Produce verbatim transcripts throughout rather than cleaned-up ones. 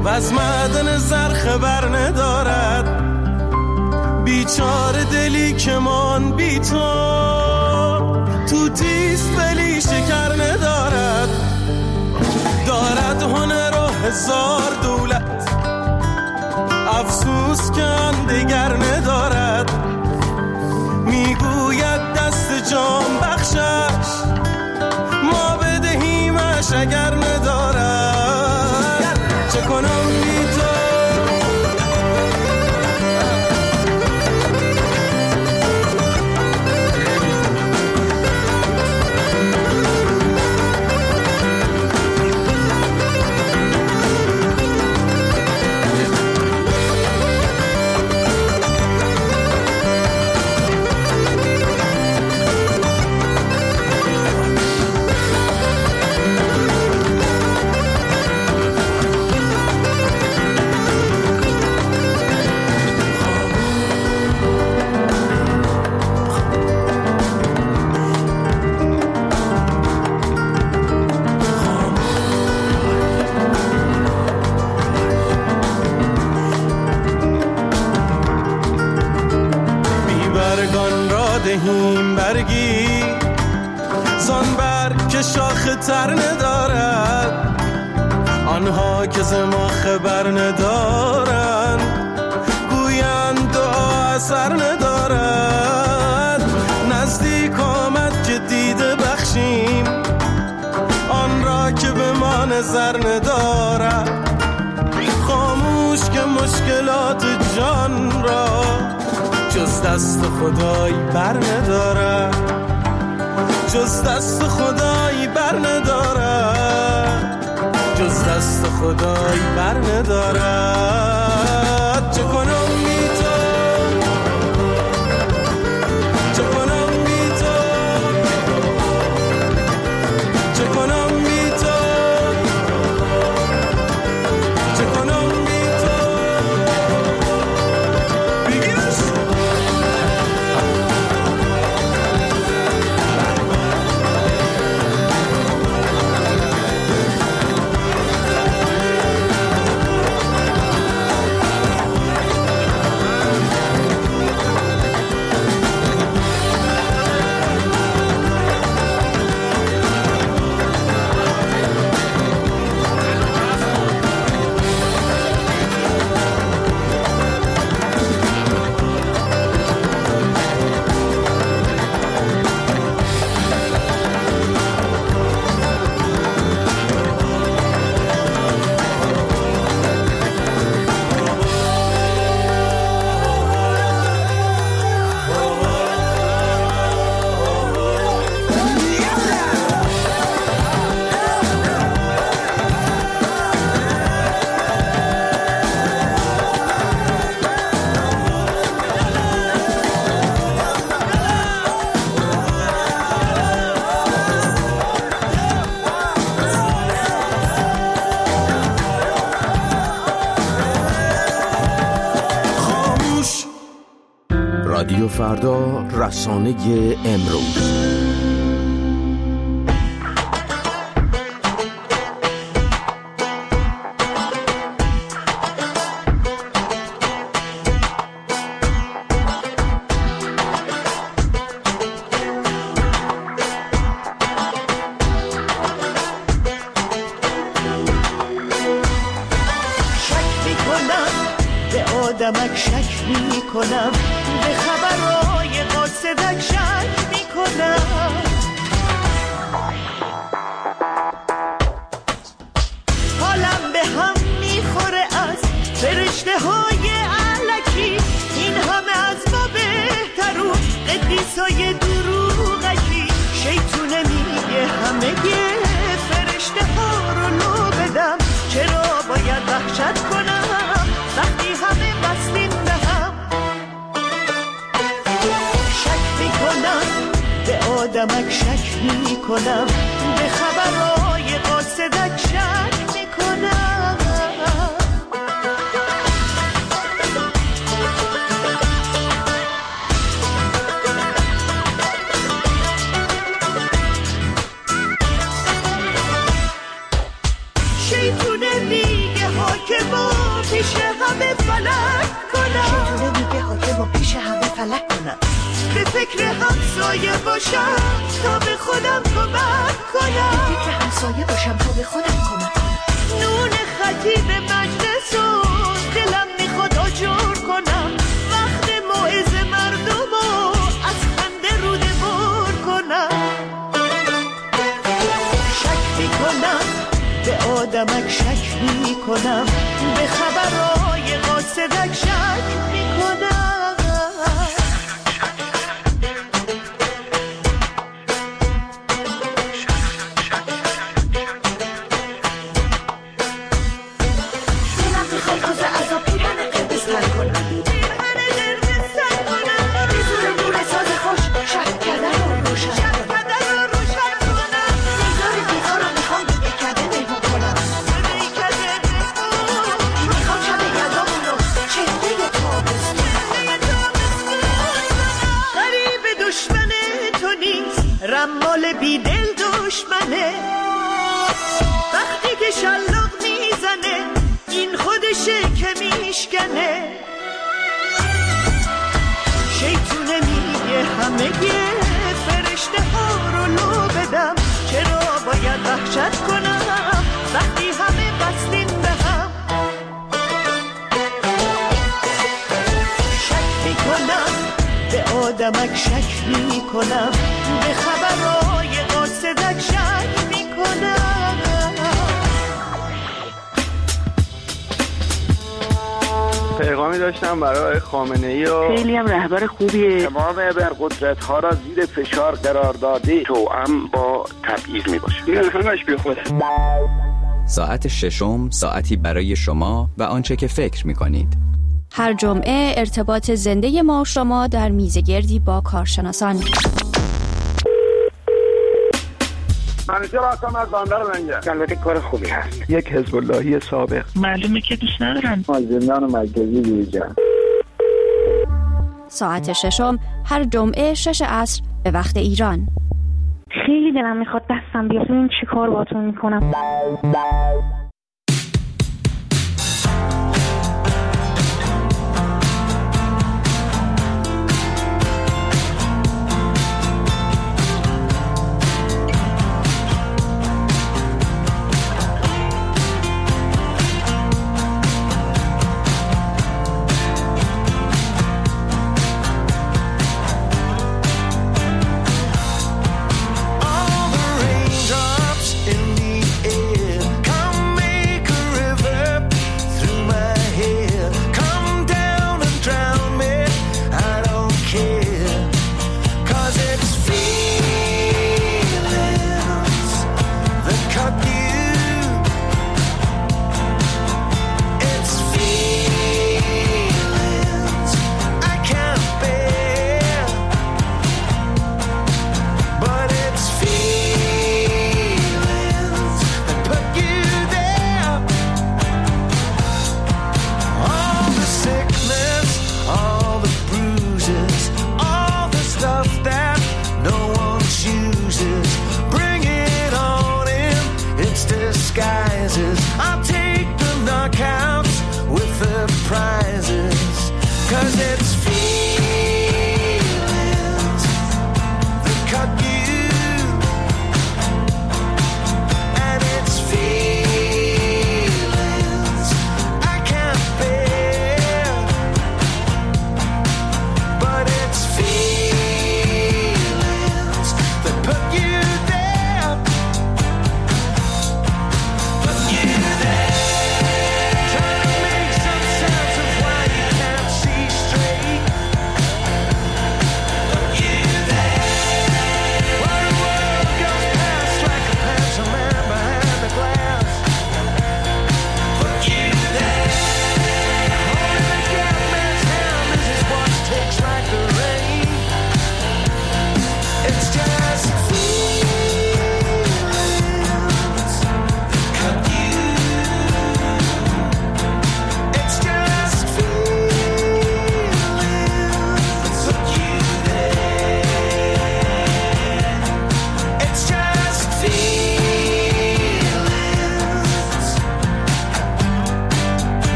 و از معدن زر خبر ندارد. بیچاره دلی که من بی تو تو تیست ولی شکر ندارد. دارد هنر و هزار دولت، افسوس که آن دگر ندارد. میگوید دست جان بخشش، ما بدهیمش اگر ندارد. چه کنم بی تو دهیم برگی زان برگ که شاخ تر ندارد. آنها که ز ما خبر ندارند گویند دعا اثر ندارد. نزدیک آمد که دیده بخشیم آن را که به ما نظر ندارد. خاموش که مشکلات جان را جز دست خدای بر ندارد. جز دست خدای بر ندارد. جز دست خدای بر ندارد. چه کنم بی تو چه کنم بی تو چه کنم بی تو چه کنم بی تو بگیرش. رادیو فردا، رسانه امروز. آدمک شک می کنم، به خبرهای قاصدک شک می کنم. حالم به هم می خوره از فرشته های علکی، این همه از ما بهترون قدیسای دروغکی. شیطونه میگه همه فرشته ها رو لو بدم، چرا باید وحشت کنم وقتی همه بستیم به هم. شک میکنم به آدمک شک میکنم، به خبرهای قاصدک شک میکنم. شیطونه میگه ها که با فکر همسایه باشم تا به خودم کمک کنم، به فکر همسایه باشم تا به خودم کمک کنم. نون خطی به مجلس و دلم میخواد آجر کنم، وقت موعظه مردم و از خنده روده بر کنم. شک میکنم به آدمک، شک میکنم به خبرهای قاصدک، شک میکنم. رمال بی دل دشمنه، وقتی که شلاق میزنه این خودشه که میشکنه. شیطونه میگه همه یه فرشته ها رو لو بدم، چرا باید وحشت کنم وقتی همه بستین به هم. شک میکنم به آدمک، شک میکنم به خبرهای قاصدک، شک میکنم. پیغامی داشتم برای خامنه‌ای و خیلی هم رهبر خوبیه. تمام ابرقدرت ها را زیر فشار قرار داده، توأم با تبعیض می باشه. این همش بی خوده. ساعت ششم، ساعتی برای شما و آنچه که فکر میکنید. هر جمعه ارتباط زنده ما و شما در میزگردی با کارشناسان. منیجر هستم از بندر لنگر. البته کار خوبی هست. یک حزب اللهی سابق. معلومه که دوست ندارن. از زندان مرکزی بیرون. ساعت ششم هر جمعه شش عصر به وقت ایران. خیلی دلم میخواد دستم بیاد ببین چی کار باهاتون میکنم. In the air, come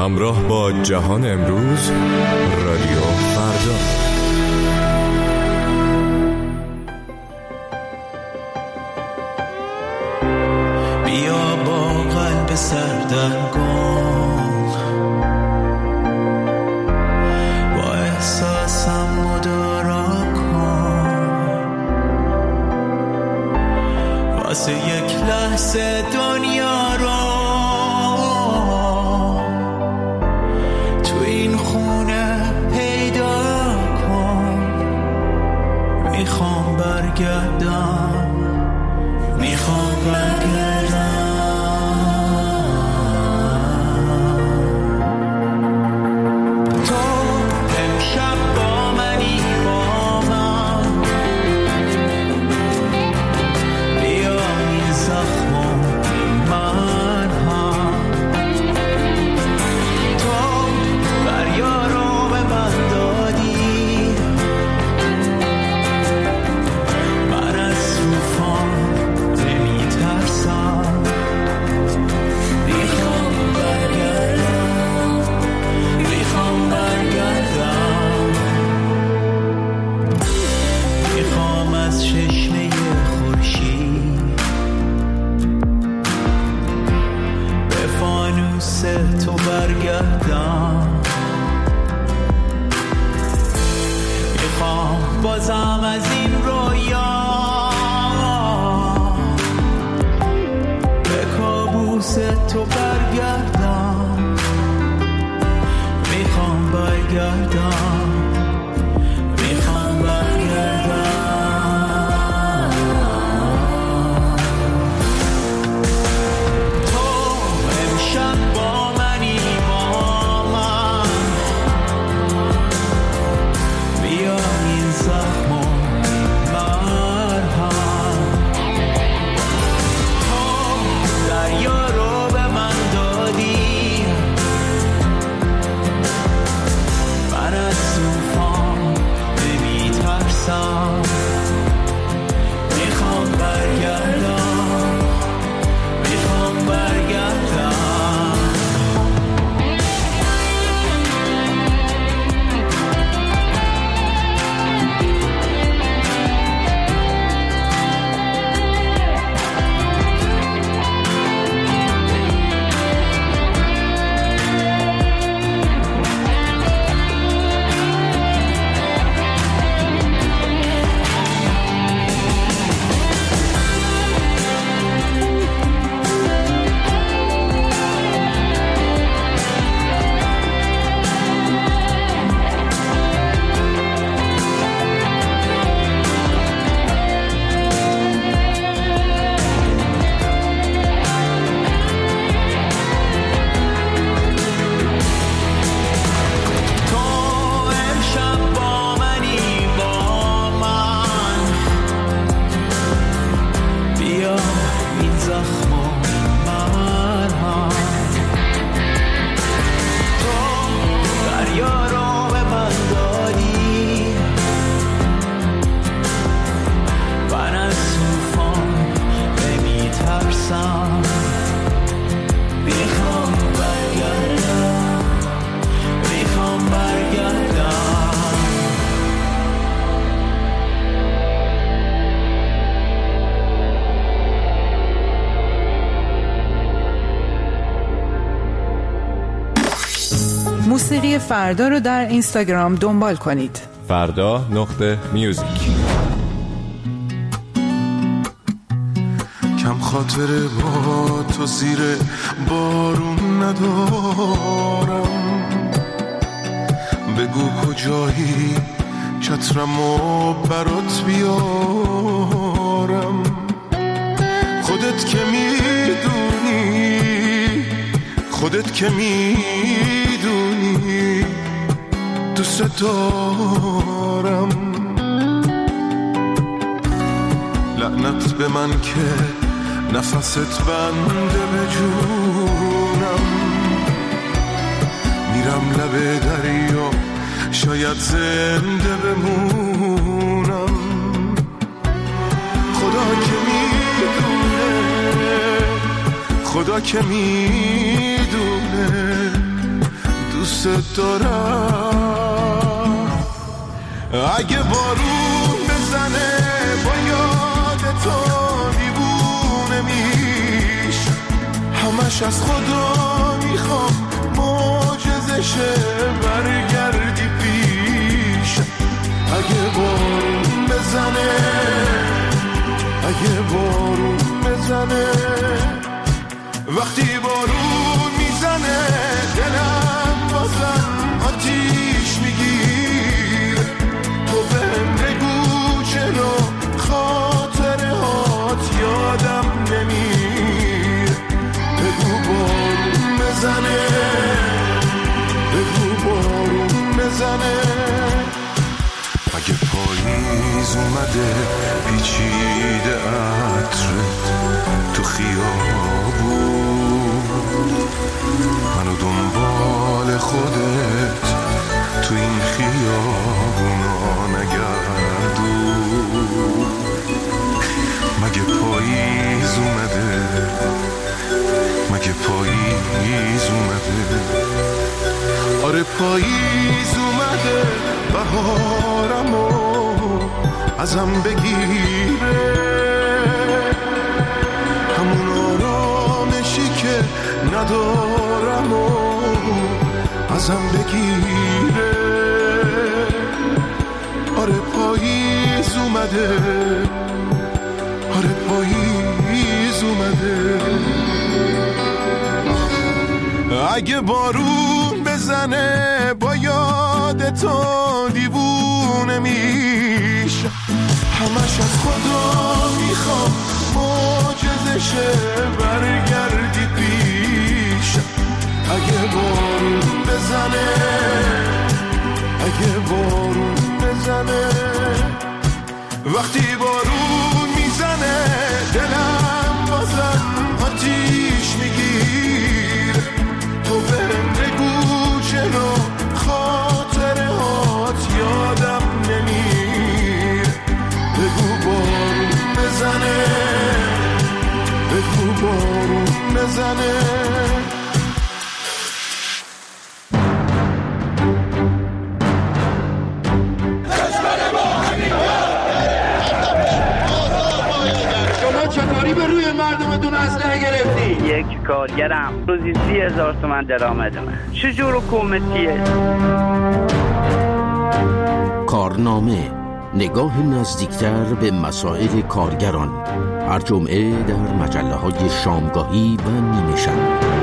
همراه با جهان امروز، رادیو فردا. بیا با قلب سردرگم با احساسم مدارا کن، واسه یک لحظه دنیا رو تو این خونه پیدا کن. میخوام برگردم، میخوام برگردم. تو امشب با منی، با من بیا این زخمو من هم. تو دریا رو به من دادی، من از طوفان نمیترسم. میخوام برگردم، میخوام برگردم. میخوام از چشمه خورشید به فانوس تو برگردم. میخوام بازم از این رویا به کابوس تو برگردم. میخوام برگردم، میخوام برگردم. تو امشب با منی، با من بیا این زخمو مرهم. تو دریا رو به من دادی، من از طوفان نمیترسم. میخوام برگردم، میخوام برگردم. تو امشب با منی، با من بیا این زخمو مرهم. تو دریا رو به من دادی، من از طوفان نمیترسم. میخوام برگردم، میخوام برگردم. موسیقی فردا رو در اینستاگرام دنبال کنید. فردا نقطه میوزیک. کم خاطره با تو زیر بارون ندارم. بگو کجایی چترمو برات بیارم. خودت که میدونی، خودت که میدونی دوست دارم. لعنت به من که نفست بنده به جونم. میرم لب دریا شاید زنده بمونم. خدا که میدونه، خدا که میدونه دوست دارم. اگه بارون بزنه با یاد تو دیوونه میش، همش از خدا میخوام معجزشه برگردی پیش. اگه بارون بزنه، اگه بارون بزنه، وقتی بارون میزنه دلم بازم آتیش میگیر. تو بهم بگو چرا خاطره هات یادم نمیر. بگو بارون بزنه، بگو بارون بزنه. اگه پاییز اومده پیچیده عطرت تو خیابون، منو دنبال خودت تو این خیابونا نگردون. مگه پاییز اومده، مگه پاییز اومده؟ آره پاییز اومده، بهارمو ازم بگیره، همون آرامشی که ندارم و ازم بگیره. آره پاییز اومده، آره پاییز اومده. اگه بارون بزنه با یاد تو دیوونه میشه، همش از خدا میخوام معجزشه برگردی پیش. اگه بارون بزنه، اگه بارون بزنه، وقتی بارون میزنه دلم بازم آتیش میگیر. تو بهم بگو چرا خاطره هات یادم نمیر. بگو بارون بزنه، بگو بارون بزنه. شما چطوری به روی مردمتون اسلحه گرفتی؟ یک کارگرم روزی سی هزار تومن درآمد من. چجور حکومتیه؟ کارنامه، نگاه نزدیکتر به مسائل کارگران، هر جمعه در مجله های شامگاهی و نیمه شب.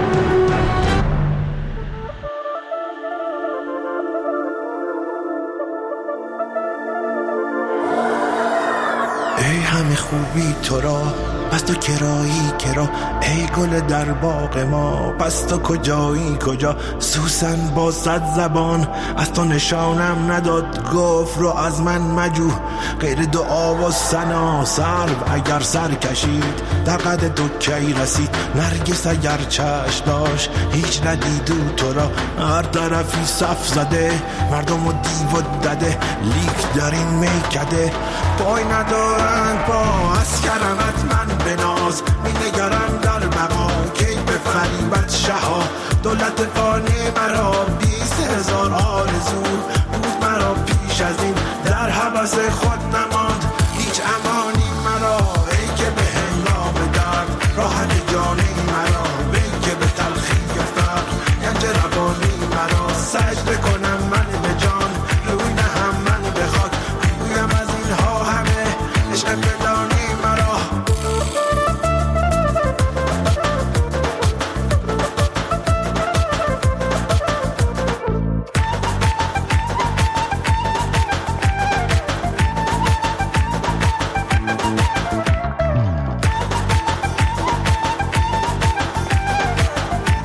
ای همه خوبی تو را، پس تو کرایی کرا. ای گل در باغ ما، پس تو کجایی کجا. سوسن با صد زبان از تو نشانم نداد، گفت رو از من مجو غیر دعا و ثنا. سرو اگر سر کشید در قد تو کی رسید. نرگس اگر چشم داشت هیچ ندیدو تو را. هر طرفی صف زده مردم و دیو و دده، لیک در این میکده پای ندارند با. از کرمت من به ناز می نگرم در بقا، کی به فریبت شها. دولت فانی مرا بیست هزار آرزو بود مرا پیش از این، در حبس خود نماند هیچ امانی مرا. ای که به هنگام درد راحت جانی مرا، ای که به تلخی فقر گنج روانی مرا. سجده کنم من به جان روی نهم من به خاک، گویم از اینها همه عشق بدانی مرا.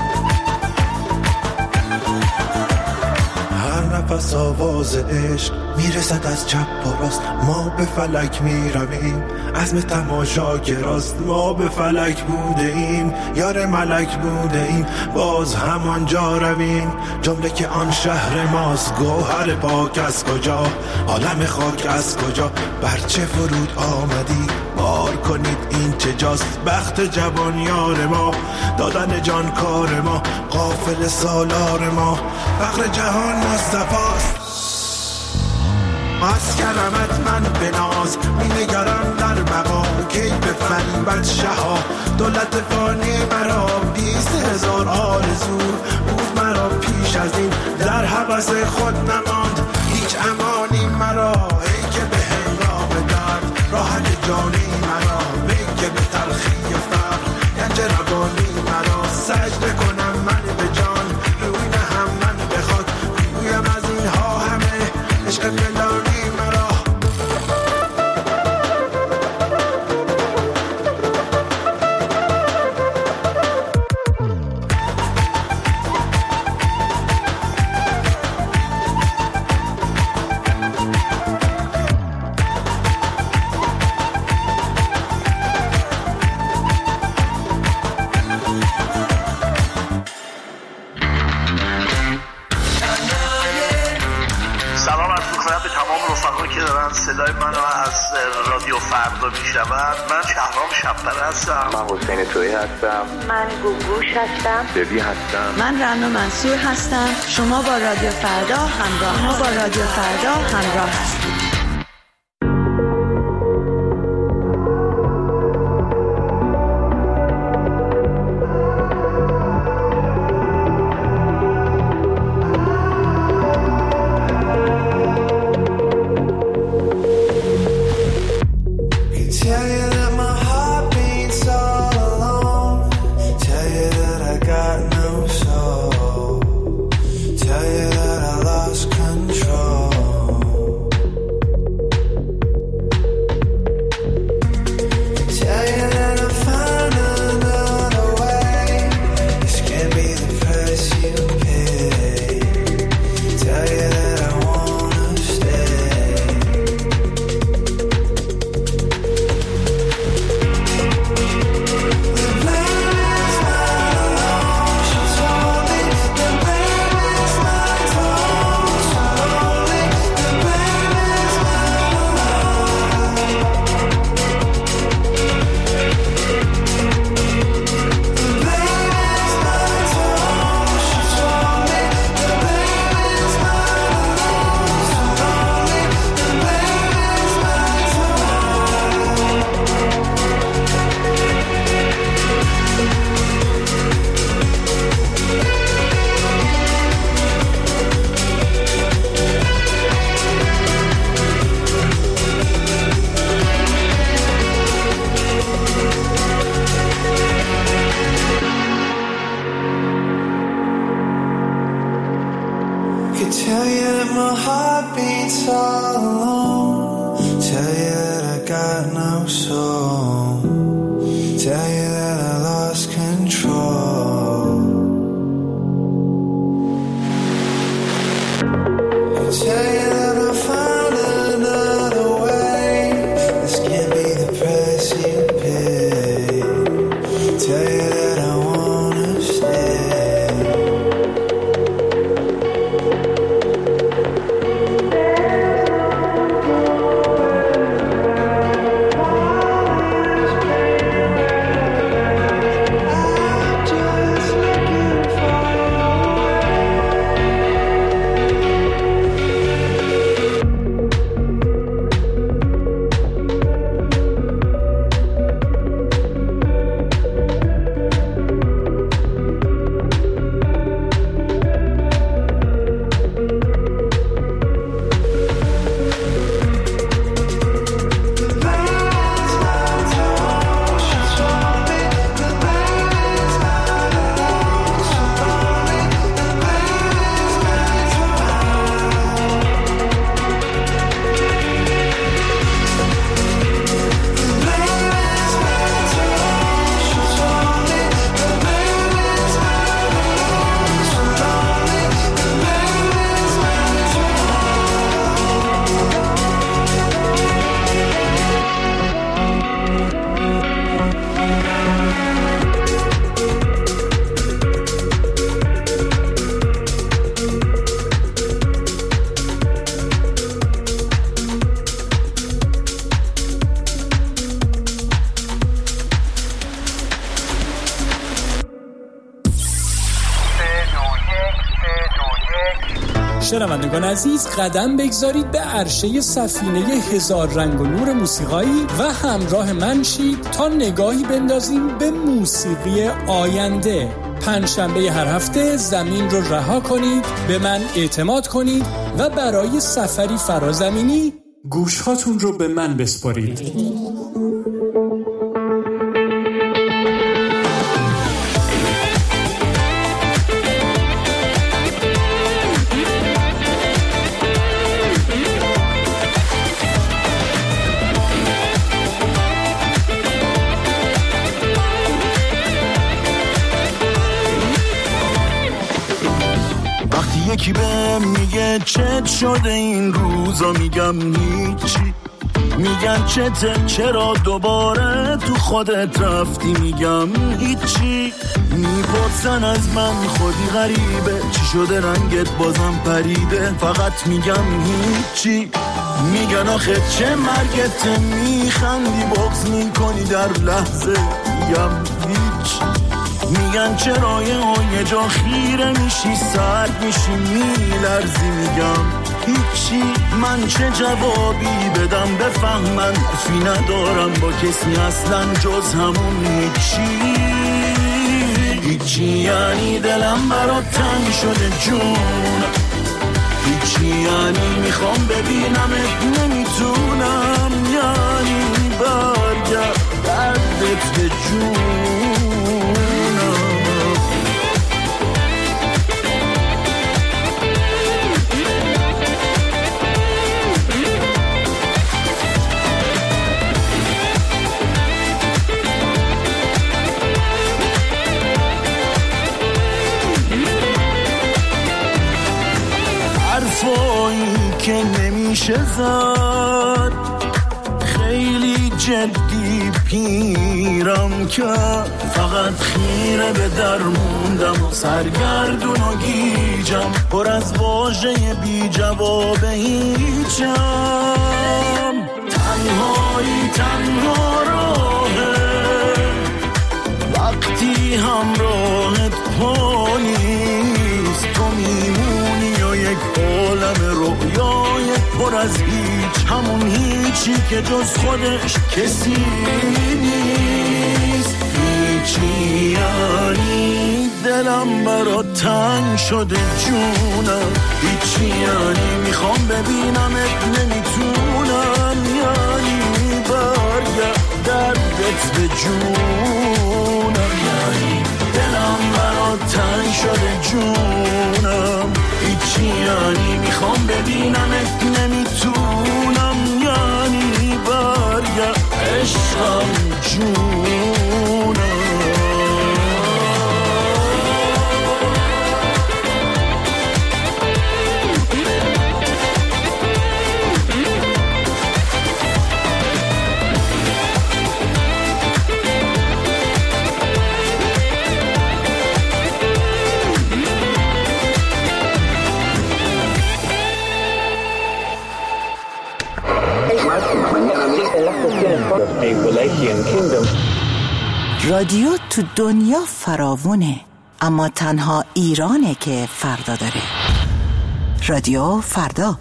هر نفس آواز عشق میرسد از چپ و راست، ما به فلک میرویم، عزم تماشاگراست، ما به فلک بوده ایم، یار ملک بوده ایم، باز همانجا رویم. جمله که آن شهر ماست، گوهر پاک از کجا، عالم خاک از کجا، برچه فرود آمدی، بار کنید این چه جاست. بخت جوان یار ما، دادن جان کار ما، غافل سالار ما، فقر جهان مصطفاست. از کرمت من به ناز می نگرم در بقا، کی به فریبت شها دولت فانی مرا. بیست هزار آرزو بود مرا پیش از این، در حبس خود نماند هیچ امانی مرا. ای که به هنگام درد راحت جانی مرا، ای که به تلخی فقر گنج روانی مرا. سجده کنم من به جان، روی نهم من به خاک، رویم از اینها همه عشق فلانی مرا. صدای منو از رادیو فردا میشنوند. من شهرام شب‌پره هستم. من حسین تویی هستم. من گوگوش هستم. ببی هستم. من رنا منصور هستم. شما با رادیو فردا همراه شما با رادیو فردا همراه هستید. شنوندگان عزیز قدم بگذارید به عرشه سفینه هزار رنگ و نور موسیقایی و همراه من شید تا نگاهی بندازیم به موسیقی آینده. پنجشنبه هر هفته زمین رو رها کنید، به من اعتماد کنید و برای سفری فرازمینی گوشهاتون رو به من بسپارید. یکی به میگه چت شده این روزا، میگم هیچی. میگن چته چرا دوباره تو خودت رفتی، میگم هیچی. میپرسن از من خودی غریبه چی شده رنگت بازم پریده، فقط میگم هیچی. میگن آخه چه مرگته، میخندی بغض میکنی در لحظه، میگم هیچی. میگن چرا یه جا خیره میشی سرد میشی میلرزی، میگم هیچی. من چه جوابی بدم بفهمن، حرفی ندارم با کسی اصلا جز همون هیچی. هیچی یعنی دلم برات تنگ شده جون، هیچی یعنی میخوام ببینمت نمیتونم، یعنی برگرد دردت به جون. حرفایی که نمیشه زد، خیلی جدی پیرم که فقط خیره به در موندم و سرگردون و گیجم، پر از واژه بی جواب هیچم. تنهایی تنها راهه وقتی همراهت پا نیست، تو میمونی و یک عالم رویای پر از هیچ، همون هیچی که جز خودش کسی نیست. هیچی یعنی دلم برات تنگ شده جونم، هیچی یعنی میخوام ببینمت نمیتونم، یعنی برگرد دردت به جونم، یعنی دلم برات تنگ شده جونم، هیچی یعنی میخوام ببینمت نمیتونم، یعنی برگرد عشقم جونم. رادیو تو دنیا فراوونه، اما تنها ایرانه که فردا داره. رادیو فردا.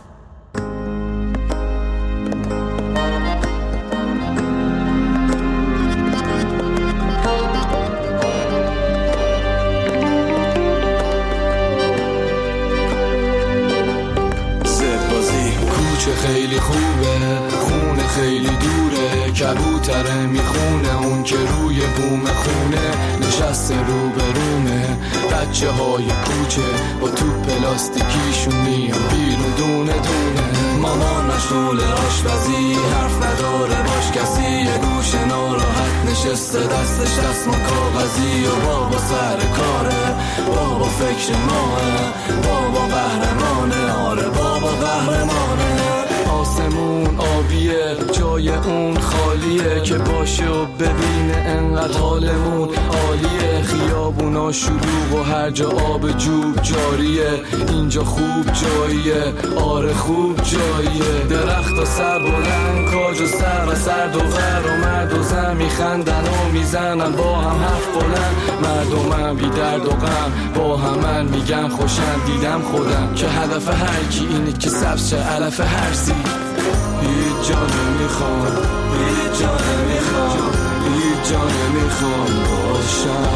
خیلی خوبه، خونه خیلی دوره، کبوتره میخونه اون که روی بوم خونه نشسته رو به رومه. بچه های کوچه با تو پلاستیکیشون میان بیرون دونه دونه. مامان مشغول آشپزی حرف نداره باش کسی، یه گوشه ناراحت نشسته دستش دستمال کاغذی، و بابا سر کاره، بابا فکر ماه، بابا قهرمانه، آره بابا قهرمانه. آسمون آبیه جای اون خالیه، که باشه و ببینه انقدر حالمون عالیه. خیابونا شلوغ و هر جا آب جوب جاریه. اینجا خوب جاییه، آره خوب جاییه. درخت و سر بلند، کاج و سر و سرد و غر و مرد و زن میخندن و میزنن با هم حرف بلند. مردمم بی درد و غم با همن میگن خوشن. دیدم خودم که هدف هر کی اینه که سبز شه علف هر زی. هیچ جا نمیخوام، هیچ جا نمیخوام، هیچ جا نمیخوام باشم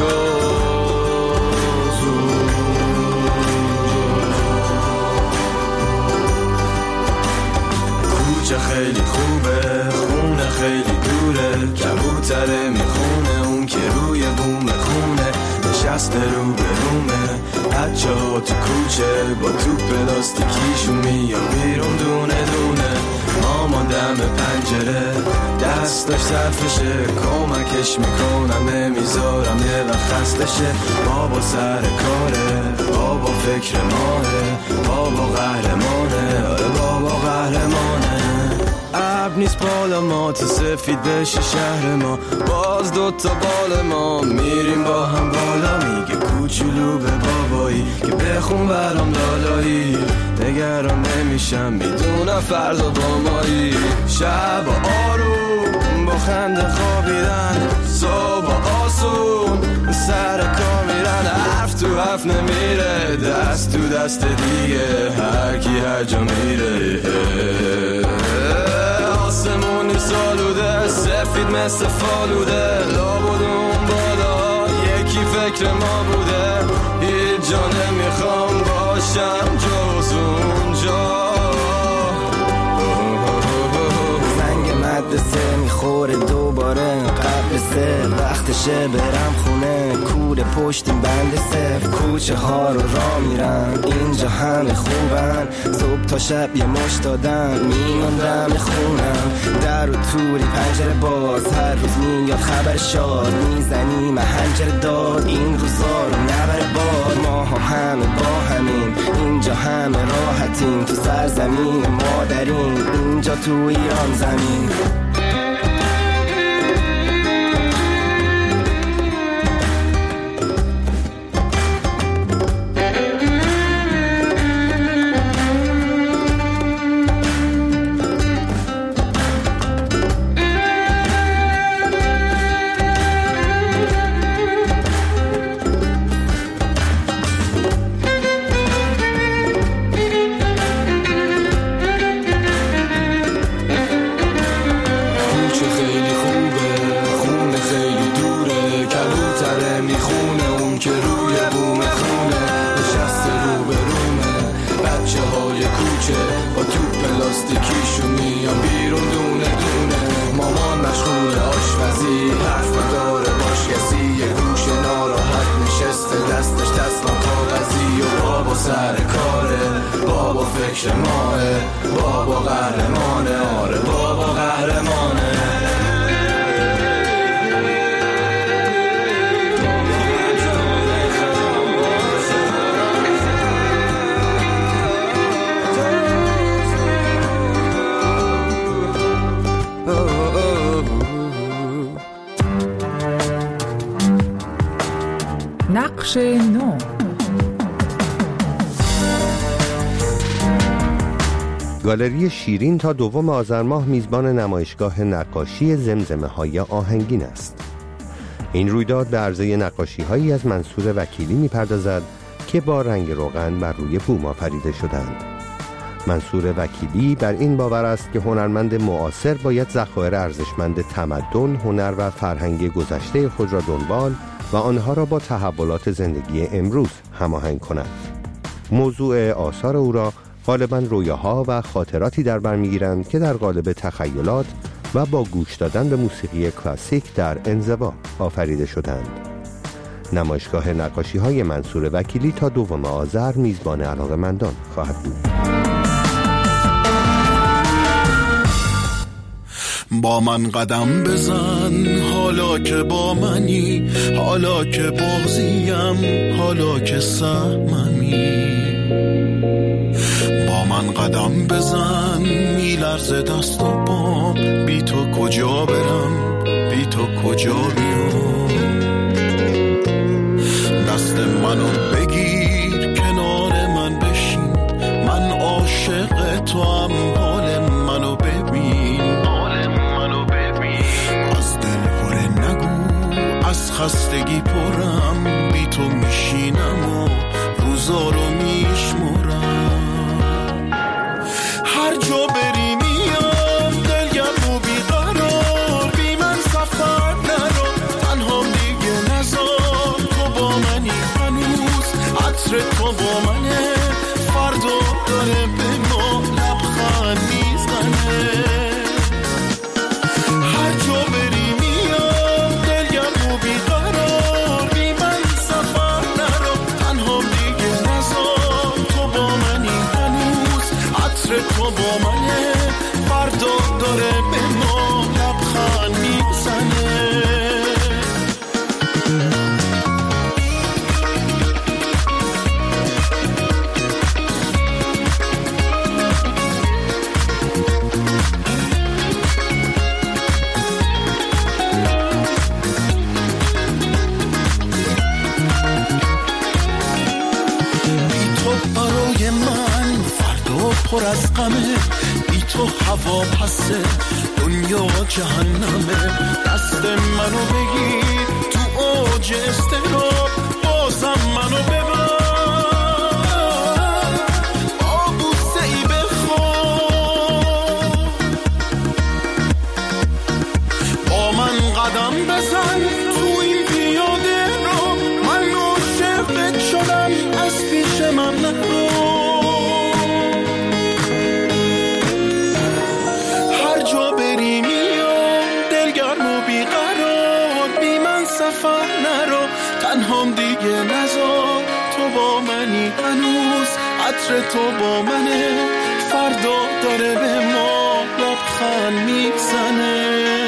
جز اونجا. کوچه خیلی خوبه، خونه خیلی دوره، کبوتره میخونه اون که روی بوم خونه نشسته رو به رومه. بچه ها تو کوچه با توپ پلاستیکیشون میان بیرون دونه دونه. ماما دم پنجره دستش صرفشه، کمکش میکنم نمیذارم یه وقت خستشه. بابا سر کاره، بابا فکر ماهه، بابا قهرمانه، آره بابا قهرمانه. ابر نیست بالا ما تا سفید بشه شهر ما، باز دوتا بال ما میریم با هم بالا. میگه کوچولو به بابایی که بخون برام لالایی، نگران نمیشم میدونم فردا با مایی. شب آروم با خنده خوابیدن، صبح آسون سر کار میرن. حرف تو حرف نمیره، دست تو دست دیگه، هر کی هر جا میره. آسمونی سالوده، سفید مثل فالوده، لابد اون بالا یکی فکر ما بوده. هیچ جا نمیخوام باشم جز اونجا. زنگ مدرسه میخوره دوباره قبل سه، وقتشه برم خونه، کور پشت بند صفر. کوچه ها رو راه میرم، اینجا همه خوبن، صبح تا شب یه مش دادن میماندم خونم. در و توری پنجره باز، هر روز میاد خبر شاد، میزنی محنجر داد این روزا رو نبره باد. ما ها همه با همین، اینجا همه راحتیم، تو سرزمین مادرین، اینجا تو ایران زمین. نقش نو. گالری شیرین تا دوم آذر ماه میزبان نمایشگاه نقاشی زمزمه های آهنگین است. این رویداد به عرضه نقاشی هایی از منصور وکیلی میپردازد که با رنگ روغن بر روی بوم آفریده شدند. منصور وکیلی بر این باور است که هنرمند معاصر باید ذخایر ارزشمند تمدن، هنر و فرهنگ گذشته خود را دنبال و آنها را با تحولات زندگی امروز هماهنگ کند. موضوع آثار او را غالباً رویاها و خاطراتی در بر می‌گیرند که در قالب تخیلات و با گوش دادن به موسیقی کلاسیک در انزوا آفریده شدند. نمایشگاه نقاشی‌های منصور وکیلی تا دوم آذر میزبان علاقه‌مندان خواهد بود. با من قدم بزن حالا که با منی، حالا که بازیم، حالا که سهممی. با من قدم بزن میلرزه دست و پام، بی تو کجا برم، بی تو کجا بیام. خستگی پرم، بی تو میشینم و روزا رو میشمرم. هر جا بری میام دلگرم و بیقرار، بی من سفر نرو تنها دیگه نزار. تو با منی هنوز، عطر تو با منه، فردا داره به ما لبخند میزنه. هر جا بری میام دلگرم و بیقرار، بی من سفر نرو تنها دیگه نزار. تو با منی هنوز، عطر تو با منه، فردا داره به ما لبخند میزنه. پر از غمه، بی تو هوا پسه، دنیا جهنمه. دست منو بگیر تو اوج استراب، بازم منو ببر با بوسه ای بخواب. با من قدم بزن تو این پیاده رو، من عاشقت شدم از پیش من نرو. تنهام دیگه نزار، تو با منی هنوز، عطر تو با منه، فردا داره به ما لبخند میزنه.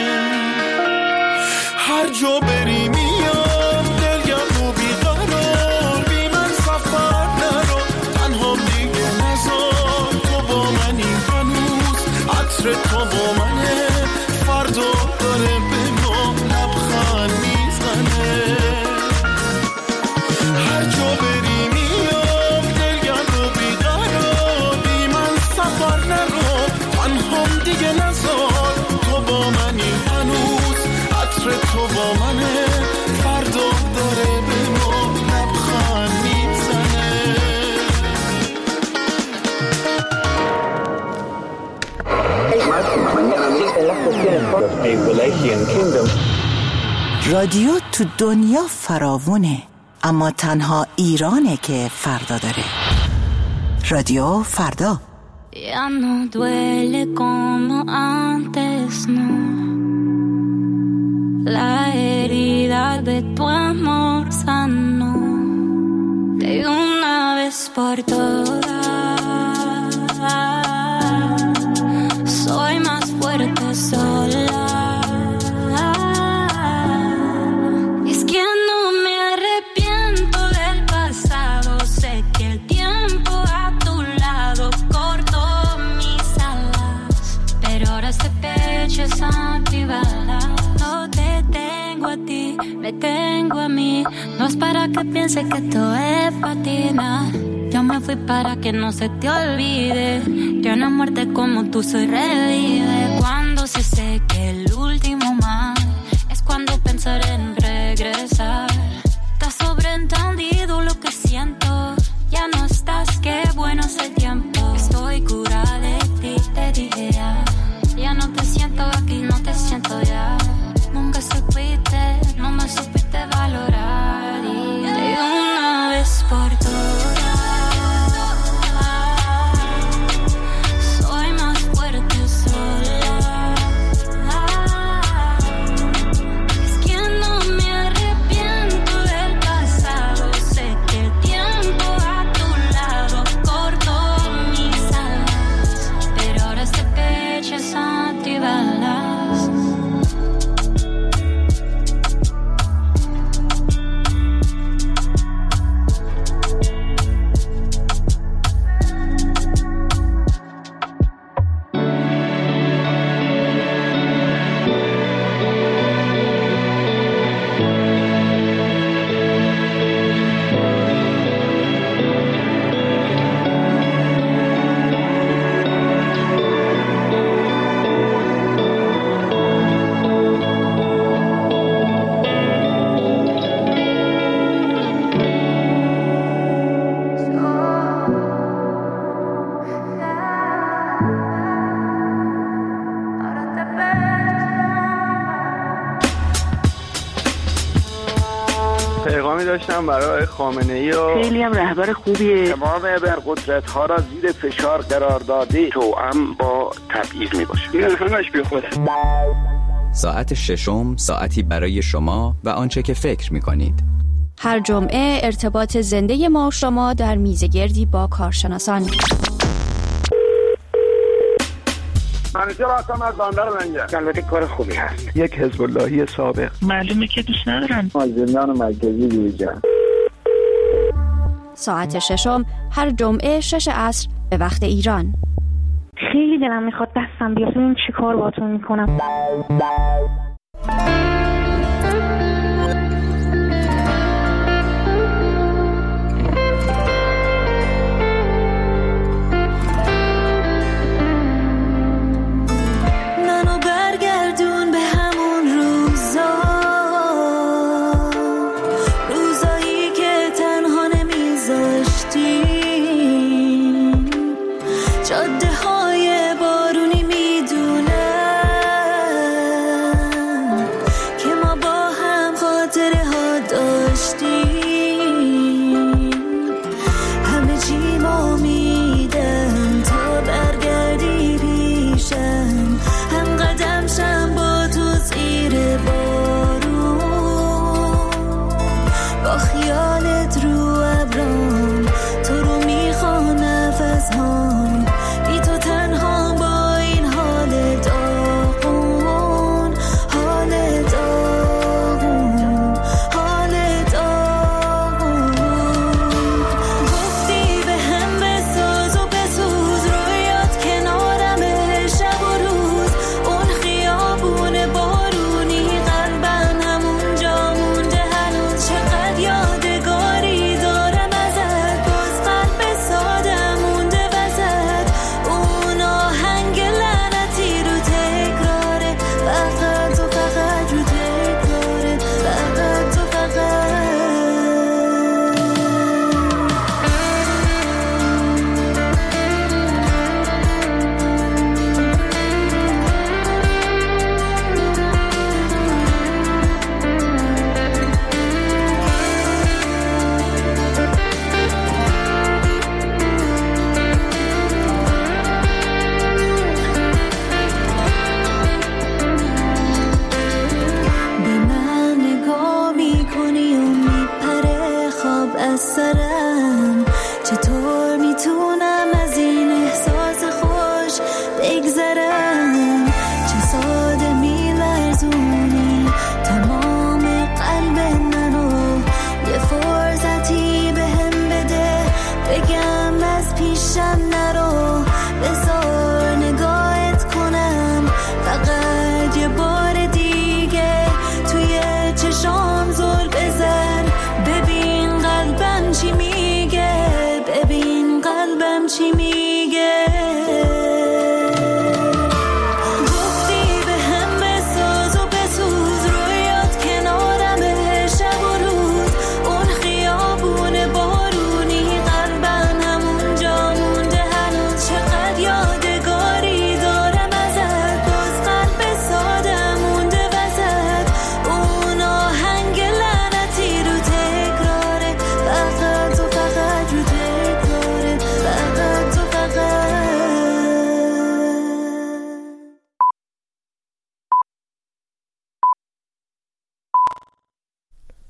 هر جا بری میام دلگرم و بیقرار، بی من سفر نرو تنهام دیگه نزار. تو با منی هنوز، عطر تو با منه، فردا داره به ما لبخند میزنه. هر جا بری میام دلگرم و بیقرار، بی من سفر نرو تنهام دیگه نزار. تو با منی هنوز، عطر تو با منه، فردا داره به ما لبخند میزنه. رادیو تو دنیا فراوونه، اما تنها ایرانه که فردا داره. رادیو فردا. Ya no duele como antes, no. La herida de tu amor sanó de una vez por todas. Soy más fuerte sola. Es que no me arrepiento del pasado. Sé que el tiempo a tu lado cortó mis alas, pero ahora este pecho es antibala. No te tengo a ti, me tengo a mí. No es para que piense que esto es patina. Yo me fui para que no se te olvide que una muerte como tú se revive. Cuando se seque el último mar, es cuando pensaré en regresar. Te has sobreentendido lo que siento. Ya no estás, qué bueno es el tiempo. Estoy curada de ti, te dije ya. Ya no te siento aquí, no te siento ya. Nunca supiste, no me supiste valorar. Y de una vez por todas, soy más fuerte sola. Es que no پیغامی داشتم برای خامنه‌ای و خیلی هم رهبر خوبیه. تمام ابرقدرت ها را زیر فشار قرار داده توأم با تبعیض میباشه. این همش بی خوده. ساعت ششم ساعتی برای شما و آنچه که فکر می‌کنید. هر جمعه ارتباط زنده ما و شما در میزگردی با کارشناسان. منیجر هستم از بندر منجر. البته کار خوبی هست. یک حزب اللهی سابق. معلومه که دوست ندارن. زندان مرکزی دیویجان. ساعت ششم هر جمعه شش عصر به وقت ایران. خیلی دلم میخواد دستم بیاد. ببین چی کار باتون میکنم.